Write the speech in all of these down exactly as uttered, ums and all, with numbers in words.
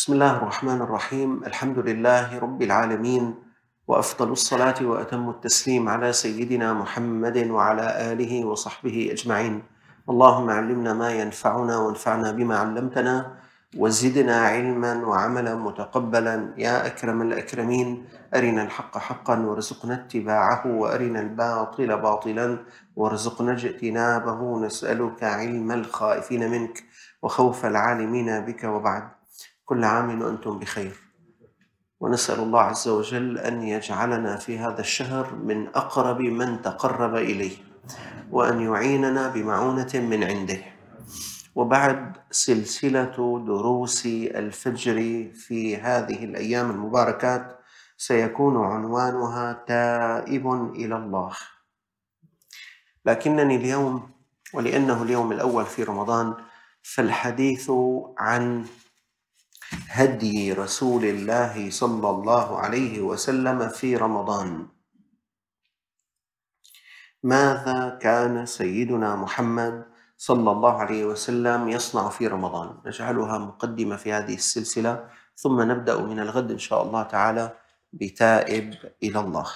بسم الله الرحمن الرحيم. الحمد لله رب العالمين، وأفضل الصلاة وأتم التسليم على سيدنا محمد وعلى آله وصحبه أجمعين. اللهم علمنا ما ينفعنا وانفعنا بما علمتنا، وزدنا علما وعملا متقبلا يا أكرم الأكرمين. أرنا الحق حقا وارزقنا اتباعه، وأرنا الباطل باطلا وارزقنا اجتنابه. نسألك علم الخائفين منك وخوف العالمين بك، وبعد. كل عام وأنتم بخير، ونسأل الله عز وجل أن يجعلنا في هذا الشهر من أقرب من تقرب إليه، وأن يعيننا بمعونة من عنده. وبعد، سلسلة دروس الفجر في هذه الأيام المباركات سيكون عنوانها تائب إلى الله. لكنني اليوم، ولأنه اليوم الأول في رمضان، فالحديث عن هدي رسول الله صلى الله عليه وسلم في رمضان. ماذا كان سيدنا محمد صلى الله عليه وسلم يصنع في رمضان؟ نجعلها مقدمة في هذه السلسلة، ثم نبدأ من الغد إن شاء الله تعالى بتائب إلى الله.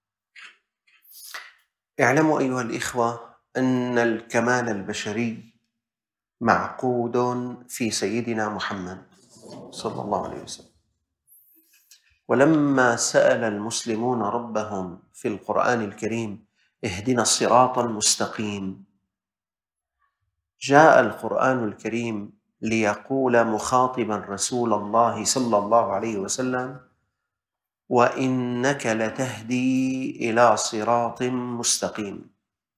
اعلموا أيها الإخوة أن الكمال البشري معقود في سيدنا محمد صلى الله عليه وسلم. ولما سأل المسلمون ربهم في القرآن الكريم اهدنا الصراط المستقيم، جاء القرآن الكريم ليقول مخاطبا رسول الله صلى الله عليه وسلم: وإنك لتهدي إلى صراط مستقيم.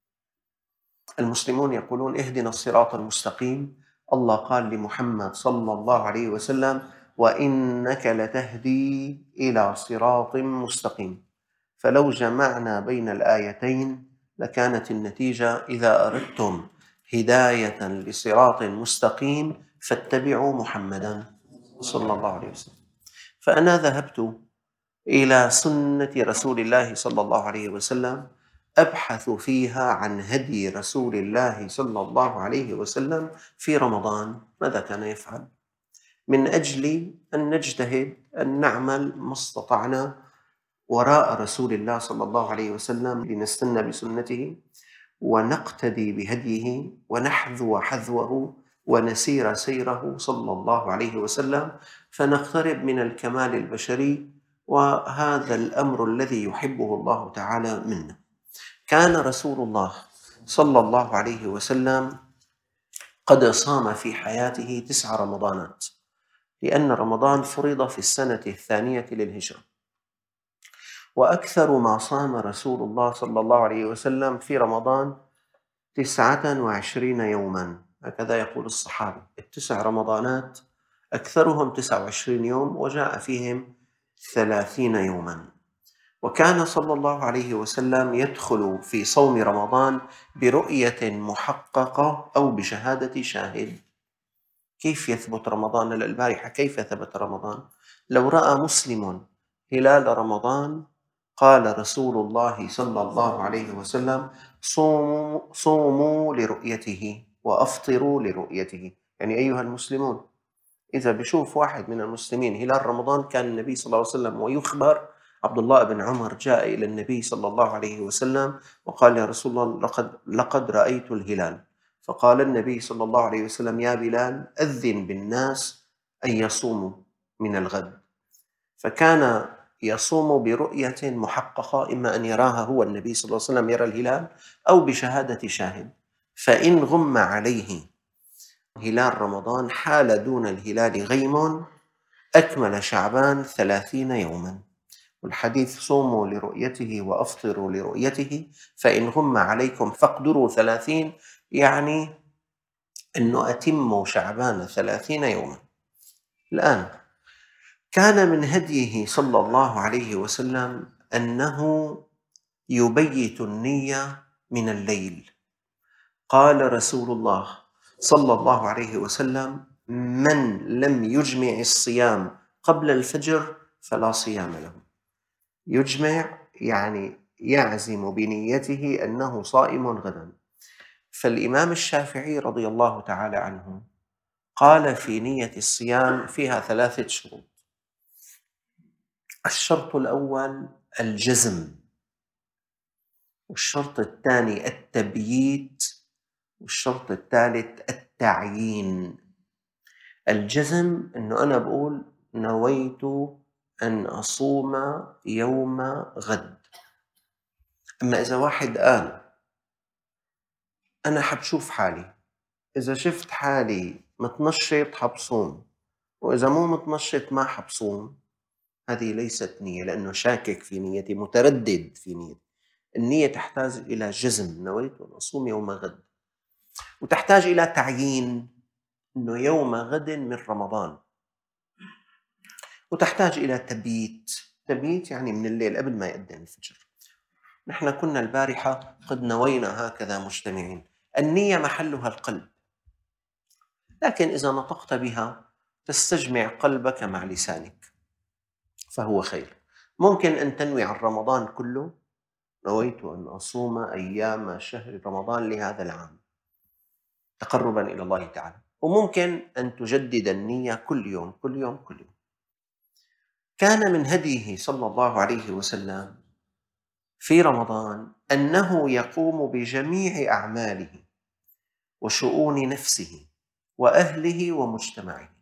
المسلمون يقولون اهدنا الصراط المستقيم، الله قال لمحمد صلى الله عليه وسلم: وإنك لتهدي إلى صراط مستقيم. فلو جمعنا بين الآيتين لكانت النتيجة: إذا أردتم هداية لصراط مستقيم فاتبعوا محمدا صلى الله عليه وسلم. فأنا ذهبت إلى سنة رسول الله صلى الله عليه وسلم أبحث فيها عن هدي رسول الله صلى الله عليه وسلم في رمضان. ماذا كان يفعل؟ من أجل أن نجتهد أن نعمل ما استطعنا وراء رسول الله صلى الله عليه وسلم، لنستنى بسنته ونقتدي بهديه ونحذو حذوه ونسير سيره صلى الله عليه وسلم، فنقترب من الكمال البشري، وهذا الأمر الذي يحبه الله تعالى منا. كان رسول الله صلى الله عليه وسلم قد صام في حياته تسع رمضانات، لأن رمضان فرض في السنة الثانية للهجرة. وأكثر ما صام رسول الله صلى الله عليه وسلم في رمضان تسعة وعشرين يوما، هكذا يقول الصحابي. التسع رمضانات أكثرهم تسعة وعشرين يوم، وجاء فيهم ثلاثين يوما. وكان صلى الله عليه وسلم يدخل في صوم رمضان برؤية محققة أو بشهادة شاهد. كيف يثبت رمضان؟ البارحة كيف ثبت رمضان؟ لو رأى مسلم هلال رمضان قال رسول الله صلى الله عليه وسلم: صوموا, صوموا لرؤيته وأفطروا لرؤيته. يعني أيها المسلمون، إذا بشوف واحد من المسلمين هلال رمضان، كان النبي صلى الله عليه وسلم ويخبر عبد الله بن عمر جاء إلى النبي صلى الله عليه وسلم وقال: يا رسول الله، لقد, لقد رأيت الهلال. فقال النبي صلى الله عليه وسلم: يا بلال، أذن بالناس أن يصوموا من الغد. فكان يصوم برؤية محققة، إما أن يراها هو النبي صلى الله عليه وسلم يرى الهلال، أو بشهادة شاهد. فإن غم عليه هلال رمضان حال دون الهلال غيم أكمل شعبان ثلاثين يوما. والحديث: صوموا لرؤيته وأفطروا لرؤيته، فإن غم عليكم فاقدروا ثلاثين، يعني أنه أتموا شعبان ثلاثين يوما. الآن، كان من هديه صلى الله عليه وسلم أنه يبيت النية من الليل. قال رسول الله صلى الله عليه وسلم: من لم يجمع الصيام قبل الفجر فلا صيام له. يجمع يعني يعزم بنيته أنه صائم غدا. فالإمام الشافعي رضي الله تعالى عنه قال في نية الصيام فيها ثلاثة شروط. الشرط الأول الجزم، والشرط الثاني التبييت، والشرط الثالث التعيين. الجزم إنه أنا بقول نويت أن أصوم يوم غد. أما إذا واحد قال أنا حبشوف حالي، إذا شفت حالي متنشط حبصوم، وإذا مو متنشط ما حبصوم، هذه ليست نية، لأنه شاكك في نيتي، متردد في نيتي. النية تحتاج إلى جزم، نويت أن أصوم يوم غد، وتحتاج إلى تعيين أنه يوم غد من رمضان، وتحتاج إلى تبييت. تبييت يعني من الليل قبل ما يأذن الفجر. نحن كنا البارحة قد نوينا هكذا مجتمعين. النية محلها القلب، لكن إذا نطقت بها تستجمع قلبك مع لسانك فهو خير. ممكن أن تنوي عن رمضان كله، نويت أن أصوم أيام شهر رمضان لهذا العام تقربا إلى الله تعالى، وممكن أن تجدد النية كل يوم كل يوم كل يوم. كان من هديه صلى الله عليه وسلم في رمضان أنه يقوم بجميع أعماله وشؤون نفسه وأهله ومجتمعه.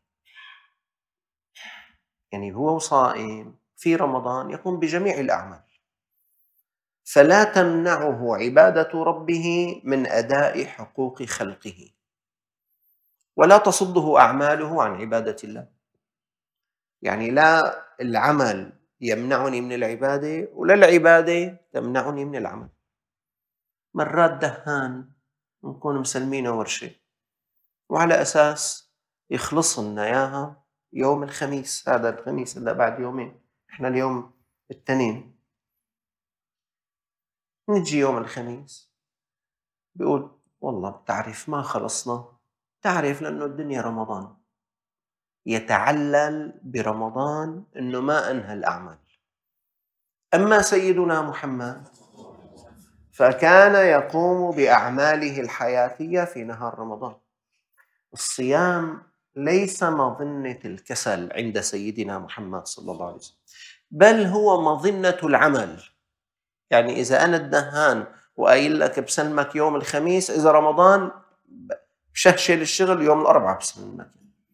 يعني هو صائم في رمضان يقوم بجميع الأعمال، فلا تمنعه عبادة ربه من أداء حقوق خلقه، ولا تصده أعماله عن عبادة الله. يعني لا العمل يمنعني من العبادة، ولا العبادة تمنعني من العمل. مرات دهان نكون مسلمين ورشة، وعلى أساس يخلص لنا إياها يوم الخميس، هذا الخميس اللي بعد يومين، إحنا اليوم الاثنين، نجي يوم الخميس بيقول والله بتعرف ما خلصنا، تعرف لأنه الدنيا رمضان. يتعلل برمضان أنه ما أنهى الأعمال. أما سيدنا محمد فكان يقوم بأعماله الحياتية في نهار رمضان. الصيام ليس مظنة الكسل عند سيدنا محمد صلى الله عليه وسلم، بل هو مظنة العمل. يعني إذا أنا الدهان وقايل لك بسلمك يوم الخميس، إذا رمضان بشهشل الشغل يوم الأربعاء بسلمك،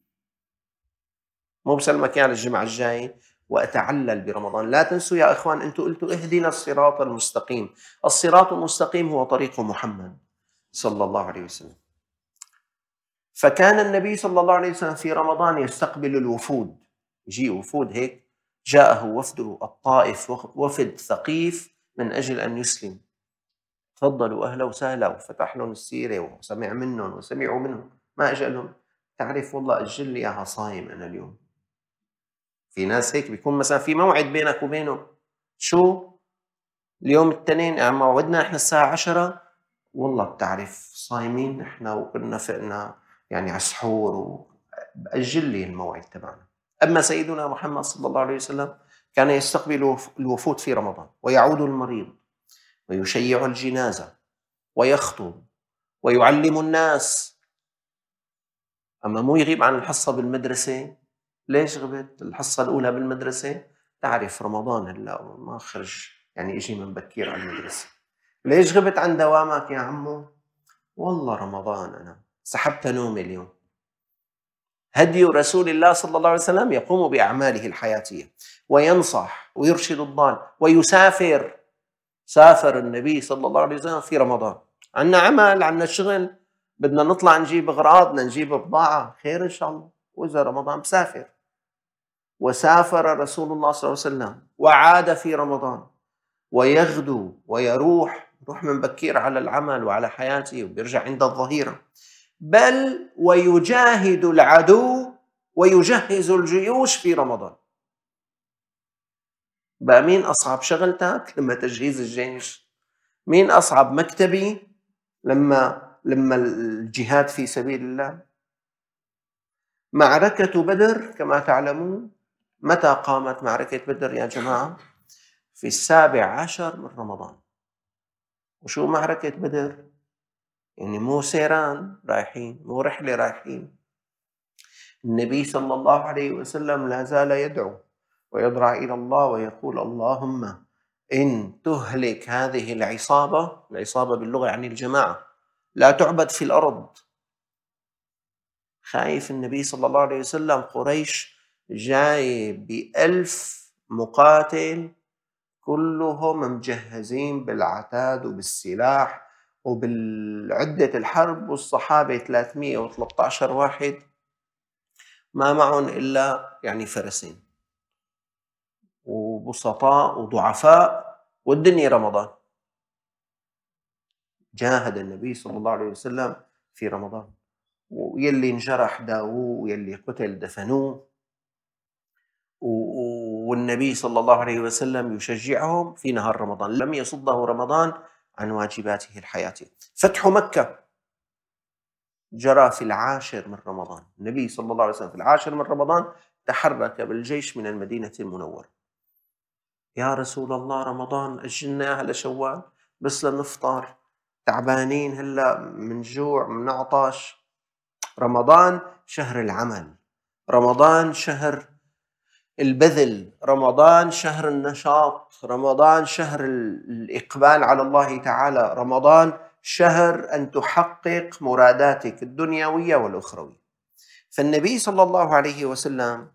مو بسلمك يعني الجمعة الجاي. وأتعلل برمضان. لا تنسوا يا إخوان، أنتم قلتوا اهدنا الصراط المستقيم. الصراط المستقيم هو طريق محمد صلى الله عليه وسلم. فكان النبي صلى الله عليه وسلم في رمضان يستقبل الوفود، يجي وفود هيك، جاءه وفد الطائف، وفد ثقيف من أجل أن يسلم. تفضلوا أهلا وسهلا، وفتح لهم السيرة وسمع منهم وسمعوا منهم. ما أجا لهم تعرف والله أجل لي إياها صايم أنا اليوم. في ناس هيك بيكون مثلا في موعد بينك وبينه، شو اليوم الاثنين يعني موعدنا احنا الساعة عشرة، والله بتعرف صايمين احنا وكنا فقنا يعني على السحور، وأجل لي الموعد تبعنا. أما سيدنا محمد صلى الله عليه وسلم كان يستقبل الوفود في رمضان، ويعود المريض، ويشيع الجنازة، ويخطب، ويعلم الناس. أما مو يغيب عن الحصة بالمدرسة. ليش غبت الحصة الأولى بالمدرسة؟ تعرف رمضان هلا ما خرج، يعني إجي من بكير على المدرسة. ليش غبت عن دوامك يا عمو؟ والله رمضان أنا سحبت نومي اليوم. هدي رسول الله صلى الله عليه وسلم يقوم بأعماله الحياتية، وينصح ويرشد الضال ويسافر. سافر النبي صلى الله عليه وسلم في رمضان. عنا عمل، عنا شغل، بدنا نطلع نجيب أغراض، بدنا نجيب بضاعة، خير إن شاء الله. وإذا رمضان بسافر. وسافر رسول الله صلى الله عليه وسلم وعاد في رمضان، ويغدو ويروح يروح من بكير على العمل وعلى حياته، وبيرجع عند الظهيرة. بل ويجاهد العدو ويجهز الجيوش في رمضان. بقى مين أصعب شغلتك لما تجهيز الجيش؟ مين أصعب مكتبي لما لما الجهاد في سبيل الله؟ معركة بدر كما تعلمون، متى قامت معركة بدر يا جماعة؟ في السابع عشر من رمضان. وشو معركة بدر؟ يعني مو سيران رايحين، مو رحلة رايحين، النبي صلى الله عليه وسلم لا زال يدعو ويضرع إلى الله ويقول اللهم إن تهلك هذه العصابة، العصابة باللغة يعني الجماعة، لا تعبد في الأرض. خايف النبي صلى الله عليه وسلم قريش جاي بألف مقاتل كلهم مجهزين بالعتاد وبالسلاح وبالعدة الحرب، والصحابة ثلاثمئة وثلاثة عشر واحد ما معهم إلا يعني فرسين وبسطاء وضعفاء، والدنيا رمضان. جاهد النبي صلى الله عليه وسلم في رمضان، ويلي انجرح داووه ويلي قتل دفنوه، والنبي صلى الله عليه وسلم يشجعهم في نهار رمضان. لم يصده رمضان عن واجباته الحياتية. فتح مكة جرى في العاشر من رمضان. النبي صلى الله عليه وسلم في العاشر من رمضان تحرك بالجيش من المدينة المنورة. يا رسول الله رمضان أجلنا إياها لشوال بس لنفطر، تعبانين هلا من جوع من عطش. رمضان شهر العمل، رمضان شهر البذل، رمضان شهر النشاط، رمضان شهر الإقبال على الله تعالى، رمضان شهر أن تحقق مراداتك الدنيوية والأخروية. فالنبي صلى الله عليه وسلم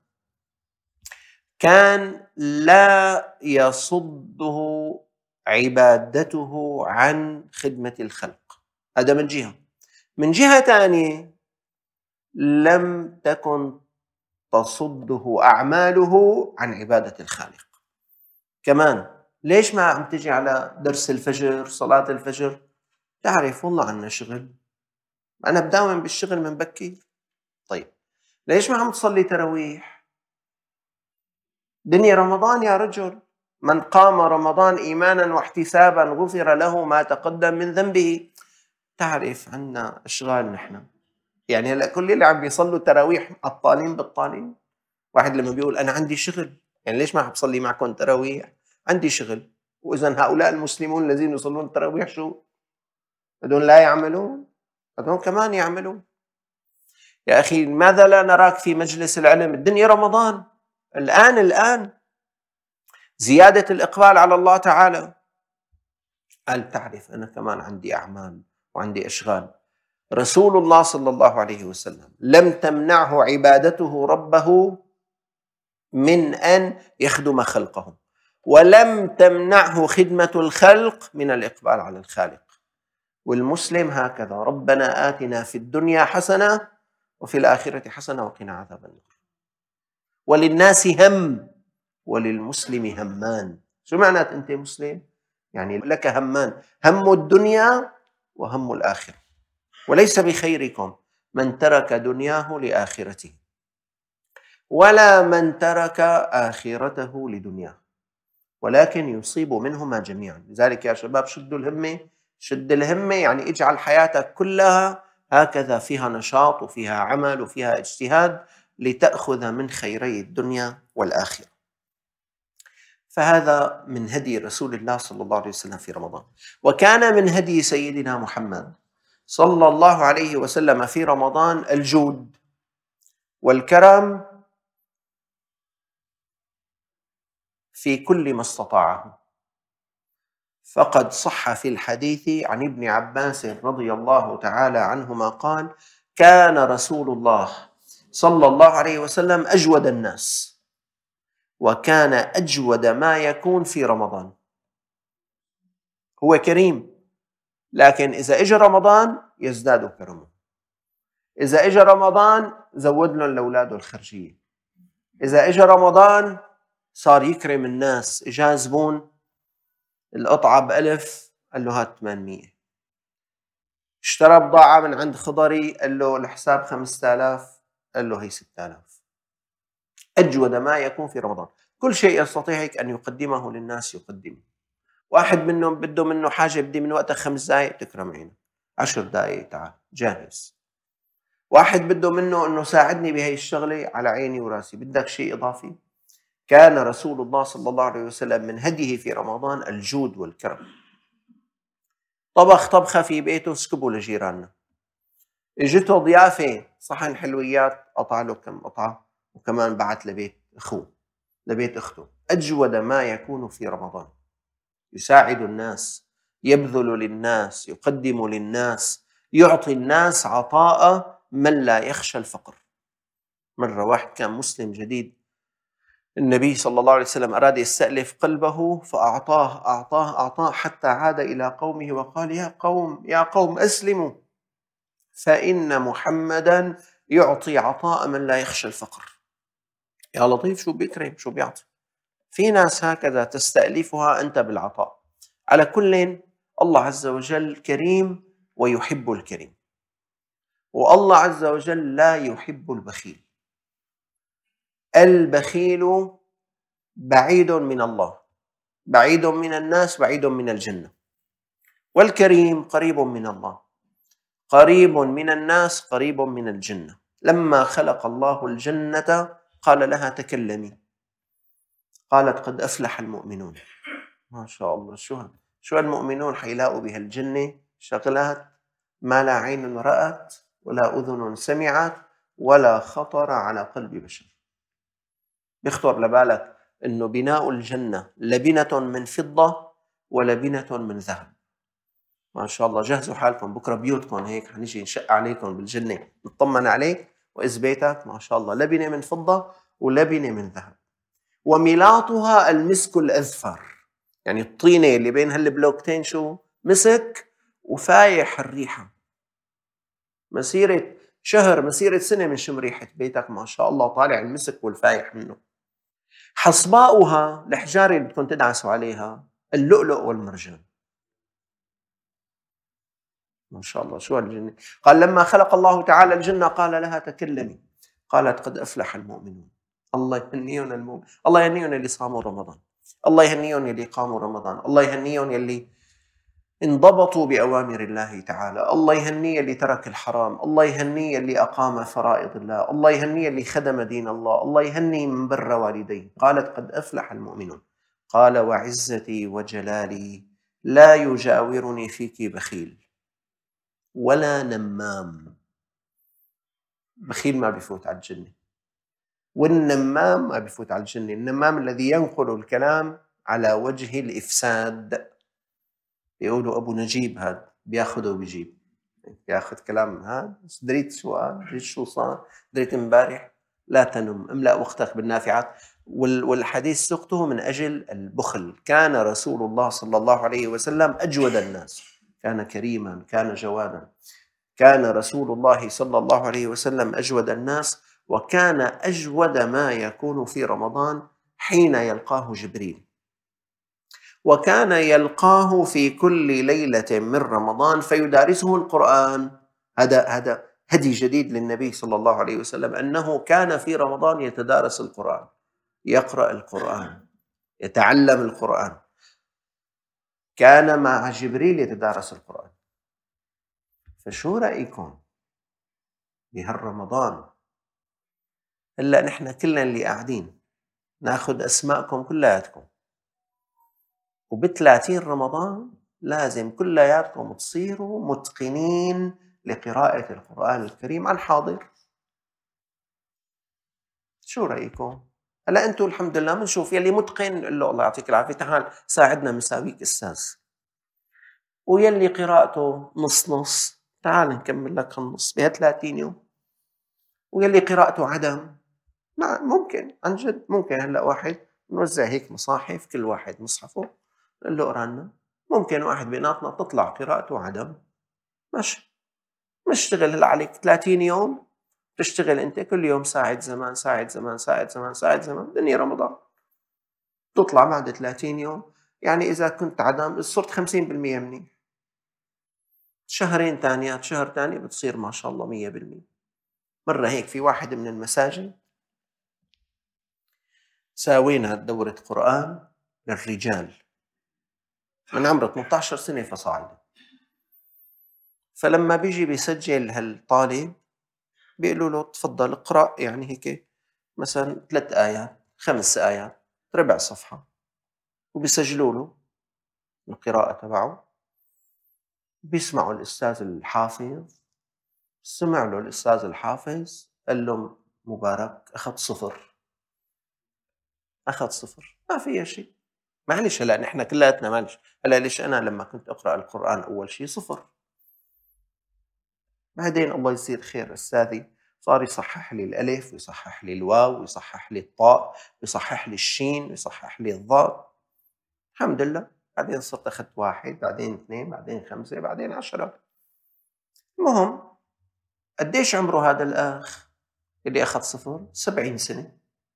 كان لا يصده عبادته عن خدمة الخلق، هذا من جهة. من جهة ثانية لم تكن تصده أعماله عن عبادة الخالق. كمان ليش ما عم تجي على درس الفجر صلاة الفجر؟ تعرف والله عنا شغل، أنا بداوم بالشغل من بكير. طيب ليش ما عم تصلي تراويح؟ دنيا رمضان يا رجل، من قام رمضان إيمانا واحتسابا غفر له ما تقدم من ذنبه. تعرف عنا أشغال نحن، يعني هلا كل اللي عم بيصلوا تراويح الطالين بالطالين. واحد لما بيقول أنا عندي شغل، يعني ليش ما عم بصلي معكم تراويح؟ عندي شغل. وإذن هؤلاء المسلمون الذين يصلون التراويح شو؟ بدون لا يعملون؟ بدون كمان يعملون. يا أخي ماذا لا نراك في مجلس العلم؟ الدنيا رمضان الآن الآن زيادة الإقبال على الله تعالى. قال تعرف أنا كمان عندي أعمال وعندي أشغال. رسول الله صلى الله عليه وسلم لم تمنعه عبادته ربه من أن يخدم خلقهم، ولم تمنعه خدمة الخلق من الإقبال على الخالق. والمسلم هكذا، ربنا آتنا في الدنيا حسنة وفي الآخرة حسنة وقنا عذاب النار. وللناس هم وللمسلم همان. شو معنات أنت مسلم؟ يعني لك همان، هم الدنيا وهم الآخرة. وليس بخيركم من ترك دنياه لآخرته ولا من ترك آخرته لدنياه، ولكن يصيب منهما جميعا. لذلك يا شباب شدوا الهمة، شد الهمة يعني اجعل حياتك كلها هكذا فيها نشاط وفيها عمل وفيها اجتهاد لتأخذ من خيري الدنيا والآخرة. فهذا من هدي رسول الله صلى الله عليه وسلم في رمضان. وكان من هدي سيدنا محمد صلى الله عليه وسلم في رمضان الجود والكرم في كل ما استطاعه. فقد صح في الحديث عن ابن عباس رضي الله تعالى عنهما قال: كان رسول الله صلى الله عليه وسلم أجود الناس، وكان أجود ما يكون في رمضان. هو كريم، لكن إذا إجا رمضان يزداد كرمه. إذا إجا رمضان زود لهم لأولاده الخرجية. إذا إجا رمضان صار يكرم الناس. إجا زبون القطعة بألف قال له هات ثمانمئة. اشترى بضاعة من عند خضري قال له الحساب خمسة آلاف قال له هي ستة آلاف. أجود ما يكون في رمضان. كل شيء يستطيعك أن يقدمه للناس يقدمه. واحد منهم بده منه حاجة بدي من وقتها خمس دقائق تكرم عينه، عشر دقائق تعال جاهز. واحد بده منه أنه ساعدني بهاي الشغلة، على عيني وراسي. بدك شيء إضافي؟ كان رسول الله صلى الله عليه وسلم من هديه في رمضان الجود والكرم. طبخ طبخة في بيته اسكبوا لجيراننا. اجته ضيافة صحن حلويات، قطع له كم قطعة وكمان بعت لبيت أخوه لبيت أخته. أجود ما يكون في رمضان، يساعد الناس، يبذل للناس، يقدم للناس، يعطي الناس عطاء من لا يخشى الفقر. مرة واحد كان مسلم جديد، النبي صلى الله عليه وسلم أراد يستألف قلبه فأعطاه أعطاه أعطاه حتى عاد إلى قومه وقال: يا قوم يا قوم أسلموا، فإن محمدا يعطي عطاء من لا يخشى الفقر. يا لطيف، شو بيكرم، شو بيعطي. في ناس هكذا تستألفها أنت بالعطاء. على كل، الله عز وجل كريم ويحب الكريم، والله عز وجل لا يحب البخيل. البخيل بعيد من الله، بعيد من الناس، بعيد من الجنة. والكريم قريب من الله، قريب من الناس، قريب من الجنة. لما خلق الله الجنة قال لها: تكلمي. قالت: قد أفلح المؤمنون. ما شاء الله، شو شو المؤمنون حيلاقوا بهالجنة شغلات ما لا عين رأت ولا أذن سمعت ولا خطر على قلب بشر. بيخطر لبالك إنه بناء الجنة لبنة من فضة ولبنة من ذهب. ما شاء الله، جهزوا حالكم، بكرة بيوتكم هيك حنيجي نشق عليكم بالجنة، نطمن عليك وإذ بيتك ما شاء الله لبنة من فضة ولبنة من ذهب. وميلاطها المسك الأذفر، يعني الطينة اللي بين هالبلوكتين شو؟ مسك، وفايح الريحة. مسيرة شهر، مسيرة سنة من شم ريحة بيتك ما شاء الله، طالع المسك والفايح منه. حصباؤها الحجارة اللي بدكم تدعسوا عليها اللؤلؤ والمرجان. ما شاء الله، شو هالجنة. قال: لما خلق الله تعالى الجنة قال لها: تكلمي. قالت: قد أفلح المؤمنون. الله يهنيهم المؤمن، الله يهنيهم اللي صاموا رمضان، الله يهنيهم اللي قاموا رمضان، الله يهنيهم اللي انضبطوا بأوامر الله تعالى، الله يهنيه اللي ترك الحرام، الله يهنيه اللي أقام فرائض الله، الله يهنيه اللي خدم دين الله، الله يهني من بر والديه. قالت: قد أفلح المؤمنون. قال: وعزتي وجلالي لا يجاورني فيك بخيل ولا نمام. بخيل ما بيفوت على الجنة، والنمام ما بيفوت على الجنة. النمام الذي ينقل الكلام على وجه الإفساد. بيقولوا أبو نجيب هذا بياخذ وبيجيب، ياخذ كلام هذا. دريت شو قال، دريت شو صار، دريت امبارح. لا تنم، املأ وقتك بالنافعات. والحديث سقته من أجل البخل. كان رسول الله صلى الله عليه وسلم أجود الناس، كان كريما، كان جوادا. كان رسول الله صلى الله عليه وسلم أجود الناس، وكان أجود ما يكون في رمضان حين يلقاه جبريل، وكان يلقاه في كل ليلة من رمضان فيدارسه القرآن. هذا هذا هدي جديد للنبي صلى الله عليه وسلم، أنه كان في رمضان يتدارس القرآن، يقرأ القرآن، يتعلم القرآن. كان مع جبريل يتدارس القرآن. فشو رأيكم بهالرمضان؟ هلأ نحن كلنا اللي قاعدين ناخذ أسماءكم كلياتكم، وبثلاثين رمضان لازم كلياتكم تصيروا متقنين لقراءة القرآن الكريم عن حاضر. شو رأيكم؟ هلا أنتم الحمد لله بنشوف يلي متقن قل له الله يعطيك العافية، تعال ساعدنا مساويك أستاذ. ويلي قراءته نص نص، تعال نكمل لك النص بها ثلاثين يوم. ويلي قراءته عدم، ما ممكن عن جد ممكن. هلا واحد نوزع هيك مصاحف، كل واحد مصحفه، نقول له اقرا لنا. ممكن واحد بيناتنا تطلع قراءته عدم، ماشي. نشتغل هلا عليك ثلاثين يوم، تشتغل انت كل يوم ساعة زمان ساعة زمان ساعة زمان ساعة زمان، دنيا رمضان. تطلع بعد ثلاثين يوم، يعني إذا كنت عدم صرت خمسين بالمئة منيح. شهرين تانيات، شهر تاني بتصير ما شاء الله مية بالمئة. مرة هيك في واحد من المساجد ساوينا دورة قرآن للرجال من عمره ثمانية عشر سنة فصاعدا. فلما بيجي بيسجل هالطالب بيقولوا له تفضل اقرأ، يعني هيك مثلا ثلاث آيات، خمس آيات، ربع صفحة، وبيسجلوا له القراءة تبعه. بيسمعوا الأستاذ الحافظ سمع له الأستاذ الحافظ قال له مبارك أخذ صفر، أخذ صفر، ما فيها شيء. معلش هلأ نحن كلياتنا معلش، هلأ ليش أنا لما كنت أقرأ القرآن أول شيء صفر، بعدين الله يجزيه خير أستاذي صار يصحح لي الألف ويصحح لي الواو ويصحح لي الطاء ويصحح لي الشين ويصحح لي الضاد، الحمد لله. بعدين صرت أخذت واحد، بعدين اثنين، بعدين خمسة، بعدين عشرة. المهم قديش عمره هذا الأخ اللي أخذ صفر؟ سبعين سنة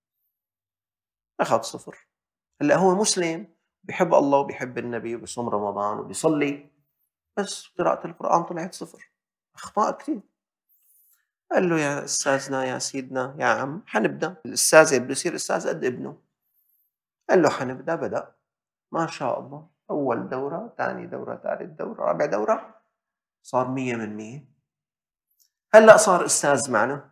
أخذ صفر. هلأ هو مسلم بيحب الله وبيحب النبي وبيصوم رمضان وبيصلي، بس قراءة القرآن طلعت صفر، أخطاء كثير. قال له يا أستاذنا يا سيدنا يا عم حنبدأ. الأستاذ بده يصير أستاذ قد ابنه. قال له حنبدأ. بدأ ما شاء الله، أول دورة، ثاني دورة، ثالث دورة، رابع دورة، صار مية من مية. هلأ صار أستاذ معنا،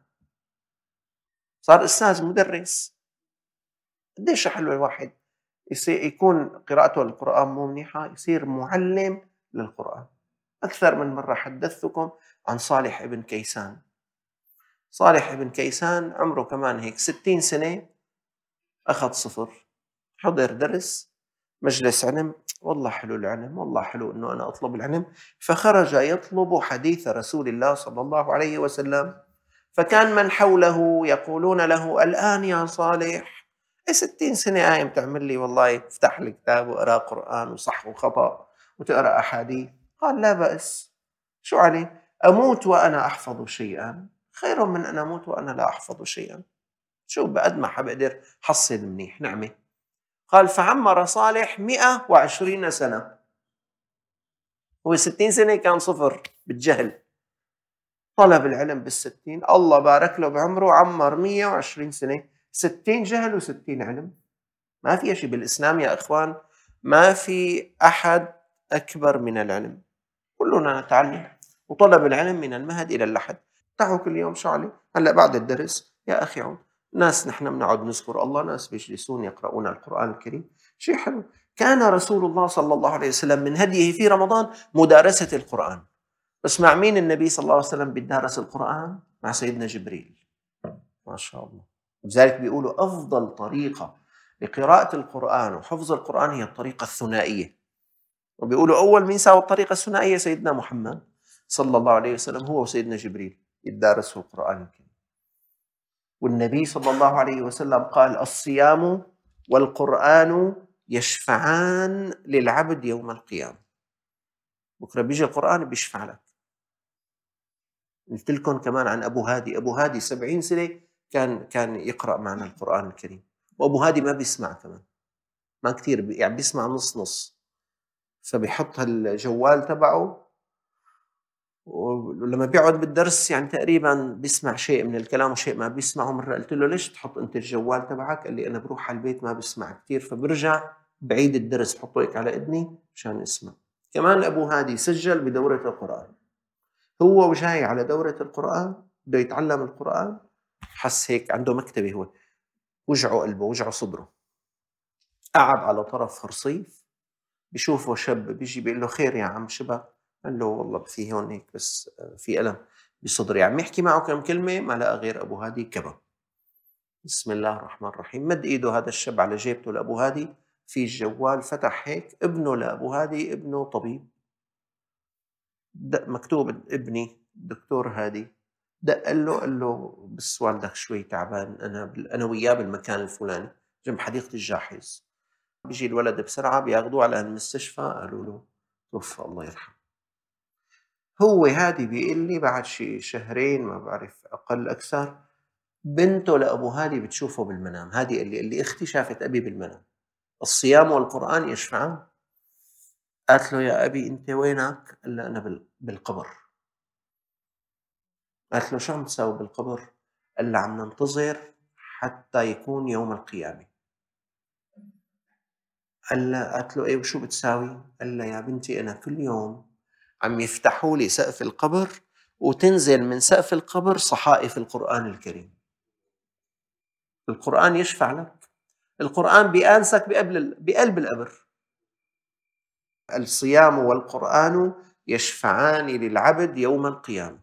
صار أستاذ مدرس. قديش حلو الواحد يصير يكون قراءته للقرآن مو منيحة، يصير معلم للقرآن. أكثر من مرة حدثتكم عن صالح ابن كيسان. صالح ابن كيسان عمره كمان هيك ستين سنة، أخذ صفر، حضر درس مجلس علم، والله حلو العلم، والله حلو أنه أنا أطلب العلم، فخرج يطلب حديث رسول الله صلى الله عليه وسلم، فكان من حوله يقولون له الآن يا صالح، إيه ستين سنة قايم تعمل لي والله افتح لي كتاب وأقرأ قرآن وصح وخطأ وتقرأ أحاديث؟ قال لا بأس، شو عليه؟ أموت وأنا أحفظ شيئا خير من أن أموت وأنا لا أحفظ شيئا. شو بقد ما حبقدر حصل منيح نعمة. قال فعمر صالح مئة وعشرين سنة، هو ستين سنة كان صفر بالجهل، طلب العلم بالستين، الله بارك له بعمره عمر مئة وعشرين سنة، ستين جهل وستين علم. ما في شيء بالإسلام يا إخوان، ما في أحد أكبر من العلم، كلنا نتعلم، وطلب العلم من المهد إلى اللحد. تعوا كل يوم شو عليه؟ هلأ بعد الدرس يا أخي عود، ناس نحن بنقعد نذكر الله، ناس بيجلسون يقرؤون القرآن الكريم، شيء حلو. كان رسول الله صلى الله عليه وسلم من هديه في رمضان مدارسة القرآن. بس مع مين النبي صلى الله عليه وسلم بيدارس القرآن؟ مع سيدنا جبريل، ما شاء الله. لذلك بيقولوا أفضل طريقة لقراءة القرآن وحفظ القرآن هي الطريقة الثنائية، وبيقولوا أول مين ساوى الطريقة الثنائية؟ سيدنا محمد صلى الله عليه وسلم، هو وسيدنا جبريل يدارسوا القرآن الكريم. والنبي صلى الله عليه وسلم قال الصيام والقرآن يشفعان للعبد يوم القيامة. بكرة بيجي القرآن بيشفع لك. قلت لكم كمان عن أبو هادي. أبو هادي سبعين سنة كان كان يقرأ معنا القرآن الكريم، وأبو هادي ما بيسمع كمان، ما كتير بي يعني بيسمع نص نص، فبيحط الجوال تبعه ولما بيقعد بالدرس يعني تقريبا بيسمع شيء من الكلام وشيء ما بيسمعه. مرة قلت له ليش تحط أنت الجوال تبعك؟ قال لي أنا بروح على البيت ما بسمع كتير، فبرجع بعيد الدرس بحطه هيك على إذني مشان اسمع. كمان أبو هادي سجل بدورة القرآن، هو وجاي على دورة القرآن بده يتعلم القرآن، حس هيك عنده مكتبة، هو وجعه قلبه وجعه صدره، قعد على طرف رصيف بيشوفه شاب بيجي بيقول له خير يا عم شباب؟ قال له والله في هون هيك بس في ألم بصدري. عم يحكي معه كم كلمة ما لقى غير أبو هادي كبا. بسم الله الرحمن الرحيم، مد إيده هذا الشاب على جيبته لأبو هادي، في الجوال فتح هيك، ابنه لأبو هادي، ابنه طبيب، مكتوب ابني دكتور هادي. دق قال له قال له بس والدك شوي تعبان، أنا أنا وياه بالمكان الفلاني جنب حديقة الجاحظ. بيجي الولد بسرعة بياخدوه على المستشفى، قالوا له توفى الله يرحمه. هو هادي بيقول لي بعد شي شهرين ما بعرف أقل أكثر بنته لأبو هادي بتشوفه بالمنام. هادي اللي اللي أختي شافت أبي بالمنام. الصيام والقرآن يشفعان. قالت له يا أبي أنت وينك؟ قال له أنا بالقبر. قالت له شو عم تساوي بالقبر؟ قال له عم ننتظر حتى يكون يوم القيامة. قال له قالت له إيه وشو بتساوي؟ قال له يا بنتي أنا كل يوم عم يفتحوا لي سقف القبر وتنزل من سقف القبر صحائف القرآن الكريم. القرآن يشفع لك، القرآن بيآنسك بقلب القبر. الصيام والقرآن يشفعان للعبد يوم القيامة.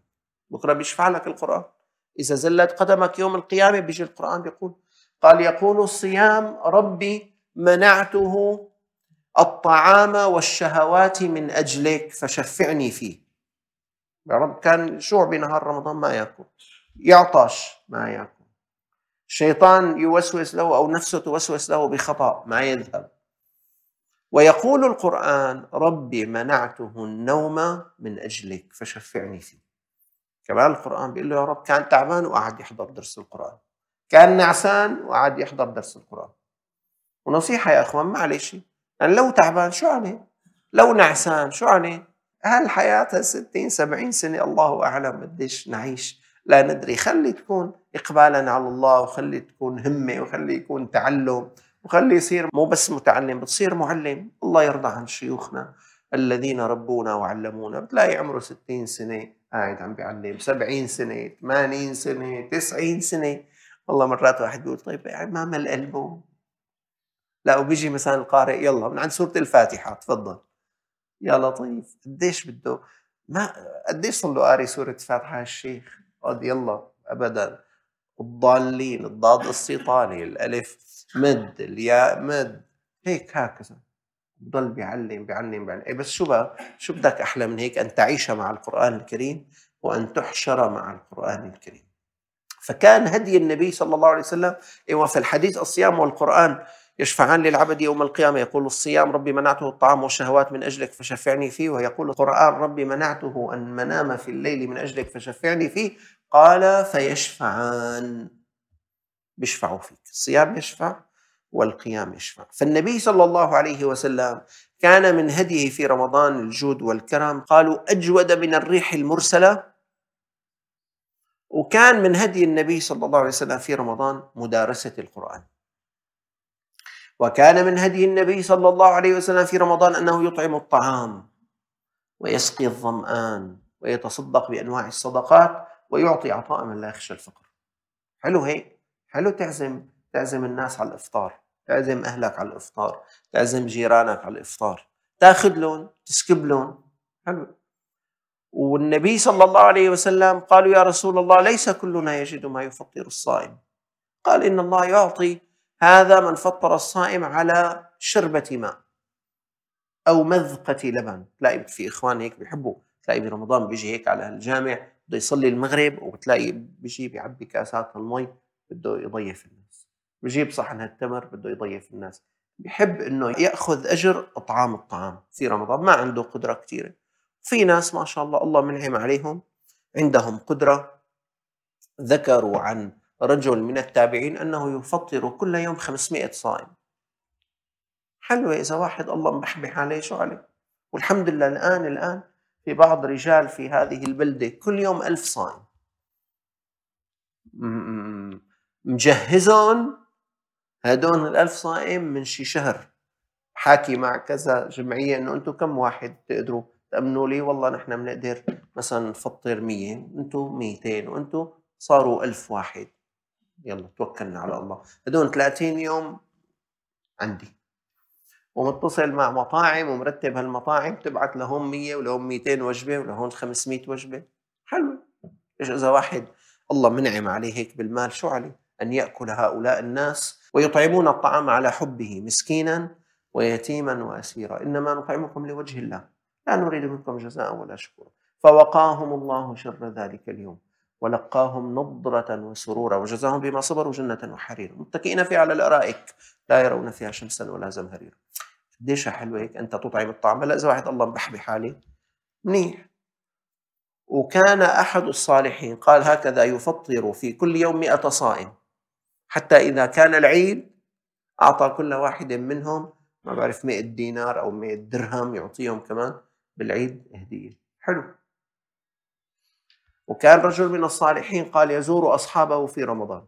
بكرة بيشفع لك القرآن. إذا زلت قدمك يوم القيامة بيجي القرآن بيقول، قال يقول الصيام ربي منعته الطعام والشهوات من أجلك فشفعني فيه. يا رب كان جوع بنهار رمضان ما يأكل، يعطش ما يأكل، الشيطان يوسوس له أو نفسه توسوس له بخطأ ما يذهب. ويقول القرآن ربي منعته النوم من أجلك فشفعني فيه. كمان القرآن بيقول له يا رب كان تعبان وقعد يحضر درس القرآن، كان نعسان وقعد يحضر درس القرآن. ونصيحة يا أخوان معلش، يعني لو تعبان شو عليه، لو نعسان شو عليه، هالحياة ستين سبعين سنة الله أعلم قديش نعيش لا ندري. خلي تكون إقبالا على الله، وخلي تكون همة، وخلي يكون تعلم، وخلي يصير مو بس متعلم بتصير معلم. الله يرضى عن شيوخنا الذين ربونا وعلمونا، بتلاقي عمره ستين سنة قاعد عم بيعلم، سبعين سنة، ثمانين سنة، تسعين سنة. والله مرات واحد بيقول طيب يعني ما مل قلبه؟ لا، وبيجي مثلا القارئ يلا من عند سورة الفاتحة تفضل، يا لطيف قديش بده، ما قديش صار له قاري سورة الفاتحة الشيخ؟ قد يلا أبدا. الضالين، الضاد السيطاني، الألف مد، الياء مد، هيك هكذا بضل بيعلم بيعلم بيعلم. إيه بس شو بقى، شو بدك أحلى من هيك؟ أن تعيش مع القرآن الكريم وأن تحشر مع القرآن الكريم. فكان هدي النبي صلى الله عليه وسلم، وفي الحديث الصيام والقرآن يشفعان للعبد يوم القيامة. يقول الصيام ربي منعته الطعام والشهوات من أجلك فشفعني فيه، ويقول القرآن ربي منعته أن منام في الليل من أجلك فشفعني فيه. قال فيشفعان، بيشفعوا فيك، الصيام يشفع والقيام يشفع. فالنبي صلى الله عليه وسلم كان من هديه في رمضان الجود والكرم، قالوا أجود من الريح المرسلة. وكان من هدي النبي صلى الله عليه وسلم في رمضان مدارسة القرآن. وكان من هدي النبي صلى الله عليه وسلم في رمضان أنه يطعم الطعام ويسقي الظمآن ويتصدق بأنواع الصدقات ويعطي عطاء من لا يخشى الفقر. حلو هيك، حلو تعزم تعزم الناس على الإفطار، تعزم أهلك على الإفطار، تعزم جيرانك على الإفطار، تاخذ لهم تسكب لهم، حلو. والنبي صلى الله عليه وسلم قالوا يا رسول الله ليس كلنا يجد ما يفطر الصائم. قال إن الله يعطي هذا من فطر الصائم على شربة ماء أو مذقة لبن. تلاقي في إخوان هيك بيحبوا، تلاقي برمضان بيجي هيك على الجامع بده يصلي المغرب، وبتلاقي بيجي بيعبي كاسات المي بده يضيف الناس، بيجيب صحن التمر بده يضيف الناس. بيحب إنه يأخذ أجر إطعام الطعام في رمضان. ما عنده قدرة كثيرة. في ناس ما شاء الله الله منعم عليهم عندهم قدرة. ذكروا عن رجل من التابعين أنه يفطر كل يوم خمسمائة صائم. حلوة إذا واحد الله مبحبح عليه شو عليه. والحمد لله الآن الآن في بعض رجال في هذه البلدة كل يوم ألف صائم، مجهزون هدون الألف صائم من شي شهر. حاكي مع كذا جمعية إنه أنتم كم واحد تقدروا تأمنوا لي؟ والله نحن بنقدر مثلا نفطر مية، أنتم ميتين، وأنتم صاروا ألف واحد. يلا توكلنا على الله. هدون ثلاثين يوم عندي، ومتصل مع مطاعم ومرتب هالمطاعم تبعت لهم مية ولهم ميتين وجبة ولهم خمسمائة وجبة. حلو. إيش إذا واحد الله منعم عليه هيك بالمال، شو عليه أن يأكل هؤلاء الناس ويطعمون الطعام على حبه مسكينا ويتيما وأسيرا. إنما نطعمكم لوجه الله لا نريد منكم جزاء ولا شكورا. فوقاهم الله شر ذلك اليوم ولقاهم نضرة وسرورا وجزاهم بما صبروا جنة وحريرا متكئين فيها على الأرائك لا يرون فيها شمسا ولا زمهريرا. قديش حلوة هيك أنت تطعم الطعام. هلا إذا واحد الله مبحبح عليه منيح. وكان أحد الصالحين قال هكذا يفطر في كل يوم مئة صائم، حتى إذا كان العيد أعطى كل واحد منهم ما بعرف مئة دينار أو مئة درهم، يعطيهم كمان بالعيد هدية. حلو. وكان رجل من الصالحين قال يزور أصحابه في رمضان،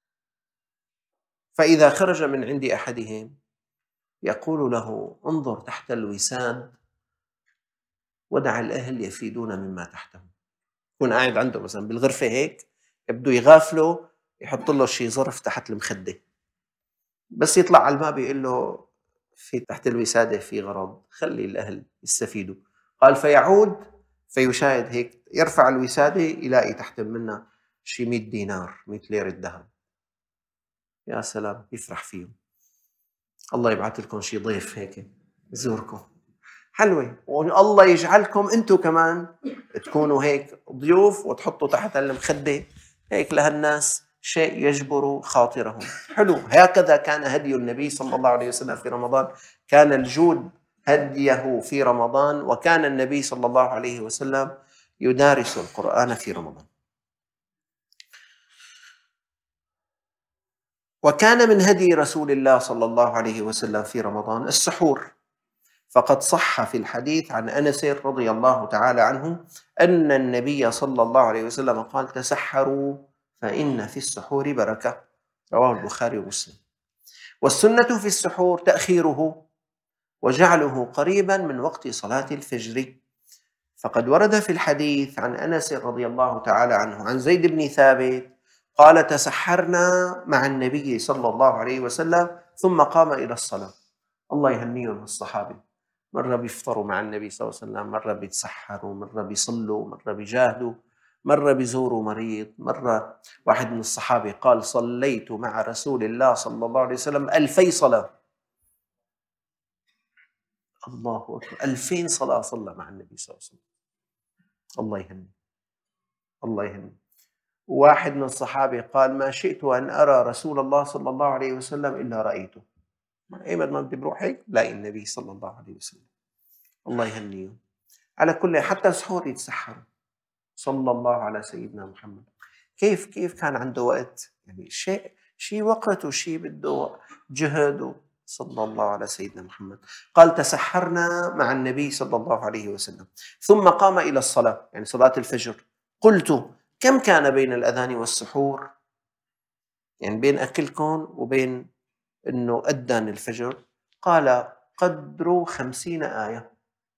فإذا خرج من عند أحدهم يقول له انظر تحت الوساد ودع الأهل يفيدون مما تحته. يكون قاعد عنده مثلا بالغرفة هيك، يبدو يغافله، يحط له شيء ظرف تحت المخدة، بس يطلع على الباب يقول له في تحت الوسادة في غرض، خلي الأهل يستفيدوا. قال فيعود فيشاهد هيك، يرفع الوسادة يلاقي تحت منها شي مئة دينار، مئة ليرة ذهب. يا سلام، يفرح فيهم. الله يبعث لكم شي ضيف هيك يزوركم، حلوة. والله يجعلكم أنتم كمان تكونوا هيك ضيوف وتحطوا تحت المخدة هيك لهالناس شيء يجبر خاطرهم. حلو. هكذا كان هدي النبي صلى الله عليه وسلم في رمضان. كان الجود هديه في رمضان، وكان النبي صلى الله عليه وسلم يدارس القرآن في رمضان. وكان من هدي رسول الله صلى الله عليه وسلم في رمضان السحور، فقد صح في الحديث عن أنس رضي الله تعالى عنه أن النبي صلى الله عليه وسلم قال: تسحروا فإن في السحور بركة. رواه البخاري ومسلم. والسنة في السحور تأخيره وجعله قريبا من وقت صلاة الفجر، فقد ورد في الحديث عن أنس رضي الله تعالى عنه عن زيد بن ثابت قال: تسحرنا مع النبي صلى الله عليه وسلم ثم قام إلى الصلاة. الله يهنيهم الصحابة، مرة بيفطروا مع النبي صلى الله عليه وسلم، مرة بيتسحروا، مرة بيصلوا، مرة بيجاهدوا، مرة بيزوروا مريض. مرة واحد من الصحابة قال: صليت مع رسول الله صلى الله عليه وسلم ألفي صلاة. الله أكبر، ألفين صلاة صلى مع النبي صلى الله عليه وسلم. الله يهني، الله يهني. واحد من الصحابة قال: ما شئت أن أرى رسول الله صلى الله عليه وسلم إلا رأيته. أيمن ما بدي بروح هيك لاقي النبي صلى الله عليه وسلم. الله يهنيه. على كل، حتى سحور يتسحر. صلى الله على سيدنا محمد. كيف كيف كان عنده وقت، يعني شيء شيء وقت وشيء بده جهد. صلى الله على سيدنا محمد. قال: تسحرنا مع النبي صلى الله عليه وسلم ثم قام إلى الصلاة، يعني صلاة الفجر. قلت: كم كان بين الأذان والسحور؟ يعني بين أكلكم وبين أنه أذن الفجر. قال: قدر خمسين آية.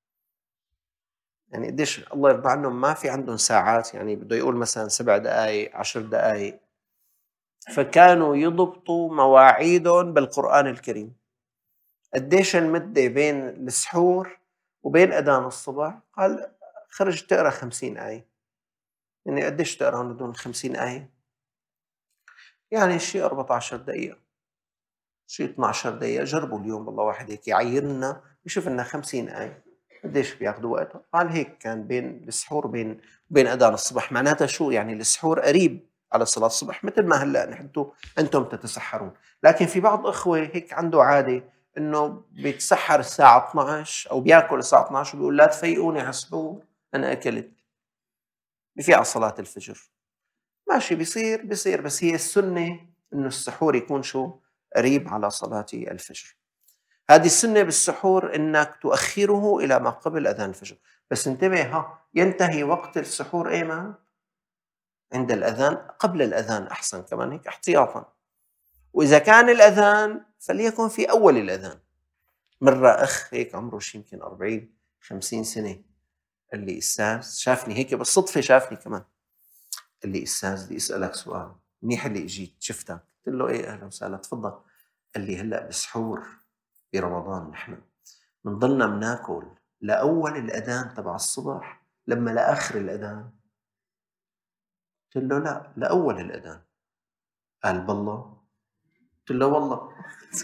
يعني قديش الله يرضى عنهم ما في عندهم ساعات، يعني بده يقول مثلا سبع دقائق عشر دقائق، فكانوا يضبطوا مواعيدهم بالقرآن الكريم. قديش المدة بين السحور وبين أذان الصبح؟ قال: خرج تقرأ خمسين آية. يعني قديش تقرأ بدون خمسين آية؟ يعني شيء أربعة عشر دقيقة، شيء اثني عشر دقيقة. جربوا اليوم والله واحد هيك يعيرنا يشوف لنا خمسين آية قديش بياخذوا وقت. قال هيك كان بين السحور بين بين أذان الصبح. معناتها شو يعني؟ السحور قريب على صلاة الصبح، مثل ما هلا نحن أنتم تتسحرون. لكن في بعض أخوة هيك عنده عادة إنه بيتسحر الساعة اثني عشر أو بياكل الساعة اثني عشر وبيقول: لا تفيقوني على السحور أنا أكلت. بفي على صلاة الفجر. ماشي، بيصير بيصير بس هي السنة إنه السحور يكون شو؟ قريب على صلاة الفجر. هذه السنة بالسحور إنك تؤخره إلى ما قبل أذان الفجر. بس انتبه، ها ينتهي وقت السحور إيما؟ عند الأذان، قبل الأذان أحسن كمان هيك احتياطا. وإذا كان الأذان فليكن في أول الأذان. مرة أخ هيك عمره شي يمكن أربعين خمسين سنة قال لي: أستاذ، شافني هيك بالصدفة، شافني كمان، قال لي: أستاذ بدي أسألك سؤال، منيح اللي إجيت شفتك. قلت له: إيه أهلا وسهلا، تفضل. قال لي: هلأ بسحور برمضان نحن منضلنا مناكل لأول الأذان تبع الصبح لما لآخر الأذان؟ قلت له: لا، لأول الأذان. قال: بالله؟ قلت له: والله.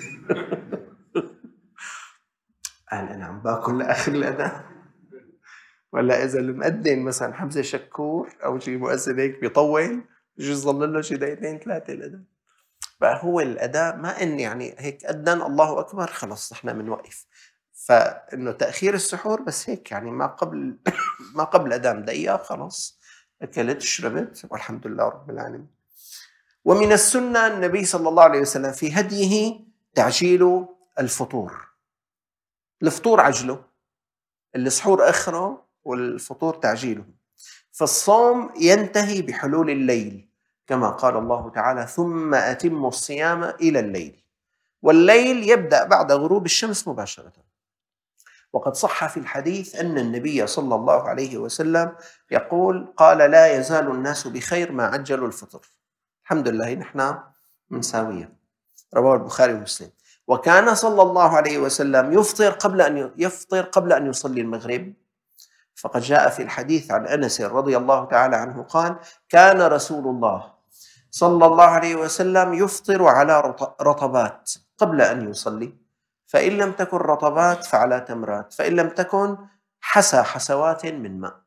قال: أنا عم باكل لآخر الأذان. ولا إذا المؤذن مثلا حمزة شكور أو شيء مؤذن هيك بيطول يجي يظل له شي دقيقتين ثلاثة الأذان. بقى هو الأداء ما إن يعني هيك أذن الله أكبر خلص نحن بنوقف. فإنه تأخير السحور بس هيك يعني ما قبل ما قبل أذان دقيقة خلص أكلت شربت والحمد لله رب العالمين. ومن السنة النبي صلى الله عليه وسلم في هديه تعجيل الفطور. الفطور عجله، السحور أخره، والفطور تعجيله. فالصوم ينتهي بحلول الليل كما قال الله تعالى: ثم أتموا الصيام إلى الليل. والليل يبدأ بعد غروب الشمس مباشرة. وقد صح في الحديث أن النبي صلى الله عليه وسلم يقول: قال: لا يزال الناس بخير ما عجلوا الفطر. الحمد لله نحن منساوية. رواه البخاري ومسلم. وكان صلى الله عليه وسلم يفطر قبل أن يفطر قبل أن يصلي المغرب، فقد جاء في الحديث عن أنس رضي الله تعالى عنه قال: كان رسول الله صلى الله عليه وسلم يفطر على رطبات قبل أن يصلي، فإن لم تكن رطبات فعلى تمرات، فإن لم تكن حسى حسوات من ماء.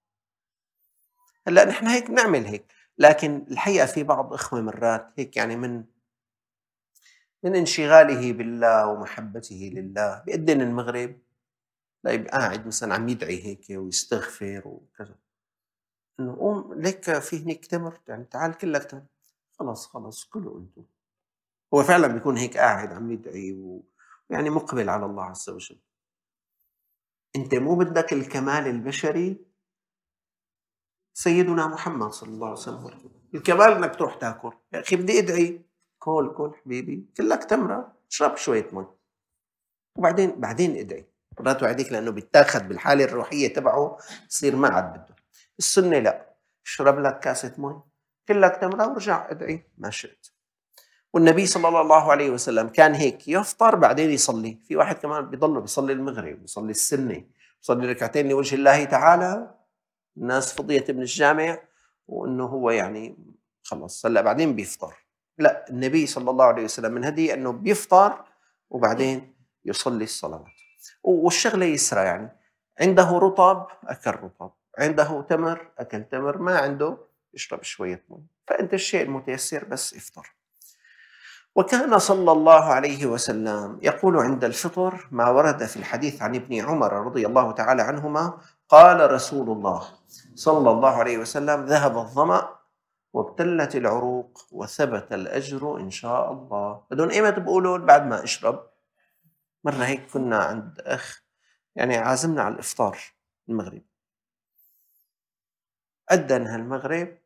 هلا نحن هيك نعمل هيك، لكن الحقيقة في بعض إخوة مرات هيك يعني من من انشغاله بالله ومحبته لله بيأذن المغرب لا يبقى قاعد مثلا عم يدعي هيك ويستغفر وكذا، انه قوم ليك في هنيك تمر، يعني تعال كلك تمر، خلص خلص كله انتم. هو فعلا بيكون هيك قاعد عم يدعي ويعني مقبل على الله عز وجل. انت مو بدك الكمال البشري، سيدنا محمد صلى الله عليه وسلم الكمال انك تروح تاكل. يا اخي بدي ادعي، كل كل حبيبي كلك تمره، اشرب شويه مي وبعدين بعدين ادعي. لا توعدك لانه بيتاخذ بالحاله الروحيه تبعه يصير ما عاد بده. السنه لا، اشرب لك كاسه مي كلك تمره وارجع ادعي ما شئت. والنبي صلى الله عليه وسلم كان هيك يفطر بعدين يصلي. في واحد كمان بيضله بيصلي المغرب، بيصلي السنه، بيصلي ركعتين لوجه الله تعالى، الناس فضيت من الجامع وانه هو يعني خلص هلا بعدين بيفطر. لا، النبي صلى الله عليه وسلم من هدي انه بيفطر وبعدين يصلي الصلوات. والشغله يسرى، يعني عنده رطب اكل رطب، عنده تمر اكل تمر، ما عنده يشرب شويه مي. فانت الشيء المتيسر بس افطر. وكان صلى الله عليه وسلم يقول عند الفطر ما ورد في الحديث عن ابن عمر رضي الله تعالى عنهما قال رسول الله صلى الله عليه وسلم: ذهب الظمأ وابتلت العروق وثبت الأجر إن شاء الله. بدون إيمت بقولوا بعد ما أشرب. مرة هيك كنا عند أخ يعني عازمنا على الإفطار المغرب، أذن هالمغرب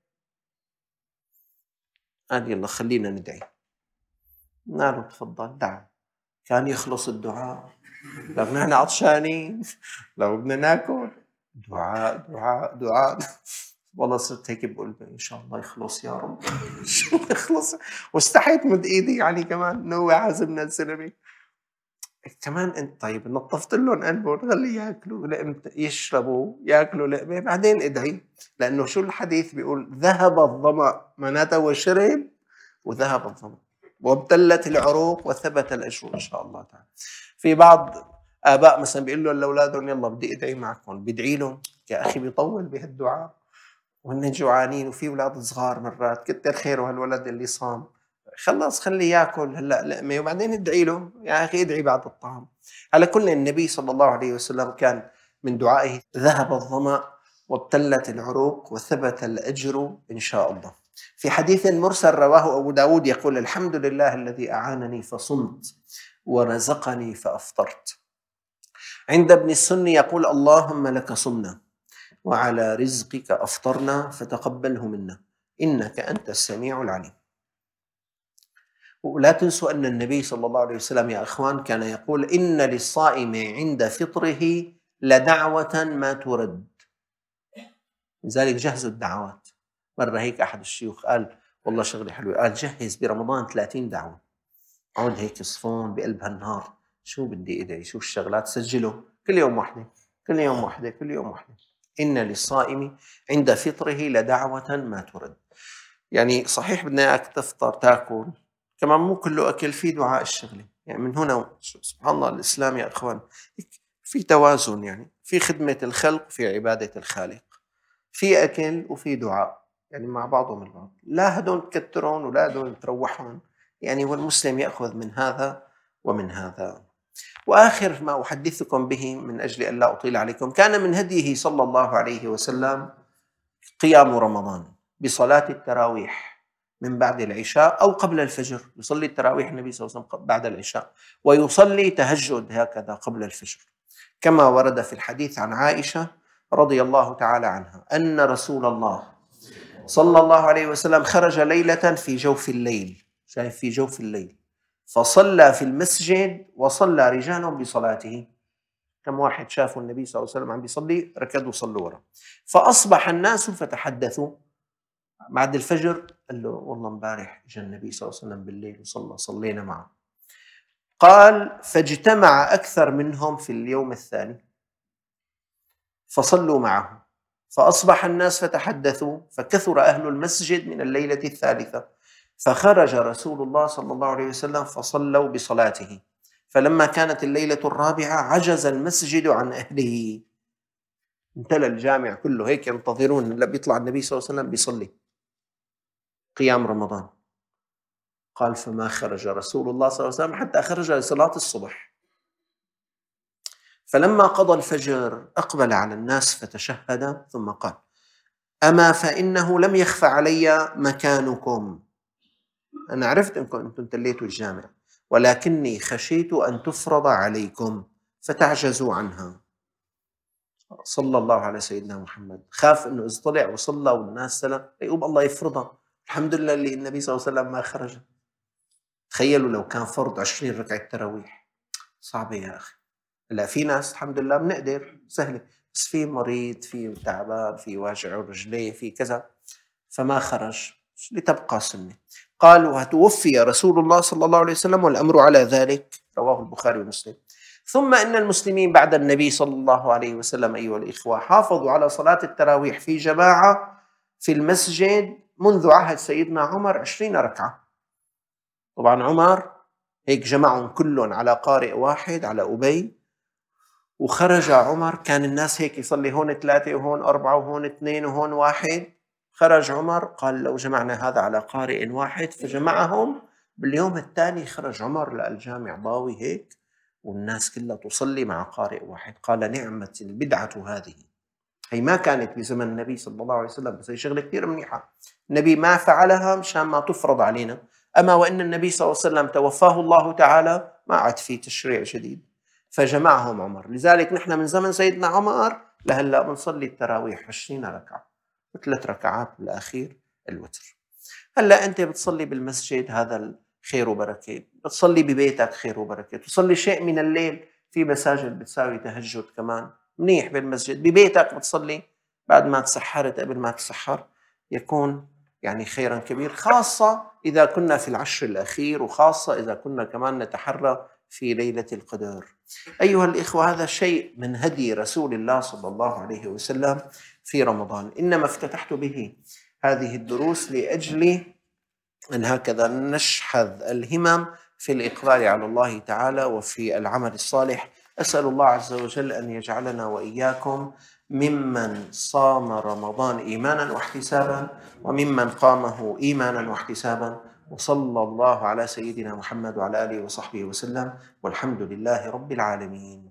قال يلا خلينا ندعي. قلنا له تفضل دعا. كان يخلص الدعاء، لو نحن عطشانين لو بدنا ناكل دعاء دعاء دعاء. والله صرت هيك بقول ان شاء الله يخلص يا رب شو يخلص. واستحيت مد ايدي يعني كمان انه هو عازمنا الزلمه كمان. انت طيب نطفت لهم قلبهم، خليه ياكلوا لقمه، يشربوا ياكلوا لقمه بعدين ادعي. لانه شو الحديث بيقول؟ ذهب الظمأ، معناته هو شرب وذهب الظمأ وابتلت العروق وثبت الاجر ان شاء الله تعالى. في بعض اباء مثلا بيقول له لاولادهم يلا بدي ادعي معكم، بيدعي لهم يا اخي بيطول بهالدعاء وهن جوعانين، وفي اولاد صغار مرات كتر خيره هالولد اللي صام، خلص خليه ياكل هلا لقمه وبعدين ادعي له يا اخي ادعي بعد الطعام. على كل النبي صلى الله عليه وسلم كان من دعائه ذهب الظمأ وابتلت العروق وثبت الاجر ان شاء الله. في حديث مرسل رواه أبو داود يقول: الحمد لله الذي أعانني فصمت ورزقني فأفطرت. عند ابن السني يقول: اللهم لك صمنا وعلى رزقك أفطرنا فتقبله منا إنك أنت السميع العليم. ولا تنسوا أن النبي صلى الله عليه وسلم يا أخوان كان يقول: إن للصائم عند فطره لدعوة ما ترد. لذلك جهزوا الدعوات. مرة هيك أحد الشيوخ قال والله شغلة حلوة، قال جهز برمضان ثلاثين دعوة، عود هيك صفون بقلب هالنهار شو بدي ادعي، شو الشغلات، سجله كل يوم واحدة كل يوم واحدة كل يوم واحدة. إن للصائم عند فطره لدعوة ما ترد. يعني صحيح بدنا إياك تفطر تاكل، كمان مو كله أكل، في دعاء الشغلة. يعني من هنا سبحان الله الإسلام يا أخوان في توازن، يعني في خدمة الخلق وفي عبادة الخالق، في أكل وفي دعاء، يعني مع بعضهم البعض. لا هدول تكترون ولا هدول تروحون، يعني والمسلم يأخذ من هذا ومن هذا. وآخر ما أحدثكم به من أجل أن لا أطيل عليكم، كان من هديه صلى الله عليه وسلم قيام رمضان بصلاة التراويح من بعد العشاء أو قبل الفجر. يصلي التراويح النبي صلى الله عليه وسلم بعد العشاء، ويصلي تهجد هكذا قبل الفجر، كما ورد في الحديث عن عائشة رضي الله تعالى عنها أن رسول الله صلى الله عليه وسلم خرج ليلة في جوف الليل، شايف في جوف الليل، فصلى في المسجد وصلى رجال بصلاته. كم واحد شافوا النبي صلى الله عليه وسلم عم بيصلي ركضوا صلوا ورا. فأصبح الناس فتحدثوا بعد الفجر، قال له والله امبارح جاء النبي صلى الله عليه وسلم بالليل وصلى صلينا معه. قال فاجتمع أكثر منهم في اليوم الثاني فصلوا معه، فأصبح الناس فتحدثوا، فكثر أهل المسجد من الليلة الثالثة، فخرج رسول الله صلى الله عليه وسلم فصلوا بصلاته. فلما كانت الليلة الرابعة عجز المسجد عن أهله، امتلأ الجامع كله هيك ينتظرون هلا بيطلع النبي صلى الله عليه وسلم بيصلي قيام رمضان. قال فما خرج رسول الله صلى الله عليه وسلم حتى خرج لصلاة الصبح. فلما قضى الفجر أقبل على الناس فتشهد ثم قال أما فإنه لم يخف علي مكانكم، أنا عرفت أنكم أنتم تليتوا الجامع، ولكني خشيت أن تفرض عليكم فتعجزوا عنها. صلى الله على سيدنا محمد، خاف أنه إذا طلع وصلى والناس سلم يقوم الله يفرضها. الحمد لله اللي النبي صلى الله عليه وسلم ما خرج. تخيلوا لو كان فرض عشرين ركعة تراويح، صعبة يا أخي. لا في ناس الحمد لله بنقدر سهلة، بس في مريض، في تعبان، في واجع رجليه، في كذا، فما خرج لتبقى سنة. قال وتوفي رسول الله صلى الله عليه وسلم والأمر على ذلك، رواه البخاري ومسلم. ثم إن المسلمين بعد النبي صلى الله عليه وسلم أيها الإخوة حافظوا على صلاة التراويح في جماعة في المسجد منذ عهد سيدنا عمر عشرين ركعة. طبعا عمر هيك جمعهم كلهم على قارئ واحد، على أبي، وخرج عمر. كان الناس هيك يصلي هون ثلاثة وهون أربعة وهون اثنين وهون واحد. خرج عمر قال لو جمعنا هذا على قارئ واحد، فجمعهم. باليوم الثاني خرج عمر للجامع ضاوي هيك والناس كلها تصلي مع قارئ واحد. قال نعمة البدعة هذه. هي ما كانت بزمن النبي صلى الله عليه وسلم، بس هي شغلة كثير منيحة. النبي ما فعلها مشان ما تفرض علينا. أما وإن النبي صلى الله عليه وسلم توفاه الله تعالى ما عاد في تشريع جديد، فجمعهم عمر. لذلك نحن من زمن سيدنا عمر لهلا بنصلي التراويح عشرين ركعة وثلاث ركعات بالأخير الوتر. هلا أنت بتصلي بالمسجد هذا خير وبركة، بتصلي ببيتك خير وبركة، تصلي شيء من الليل في مساجد بتساوي تهجد كمان منيح بالمسجد. ببيتك بتصلي بعد ما تسحرت قبل ما تسحر يكون يعني خيرا كبير، خاصة إذا كنا في العشر الأخير، وخاصة إذا كنا كمان نتحرى في ليلة القدر. أيها الإخوة هذا شيء من هدي رسول الله صلى الله عليه وسلم في رمضان. إنما افتتحت به هذه الدروس لأجل أن هكذا نشحذ الهمم في الإقبال على الله تعالى وفي العمل الصالح. أسأل الله عز وجل أن يجعلنا وإياكم ممن صام رمضان إيمانا واحتسابا، وممن قامه إيمانا واحتسابا. وصلى الله على سيدنا محمد وعلى آله وصحبه وسلم، والحمد لله رب العالمين.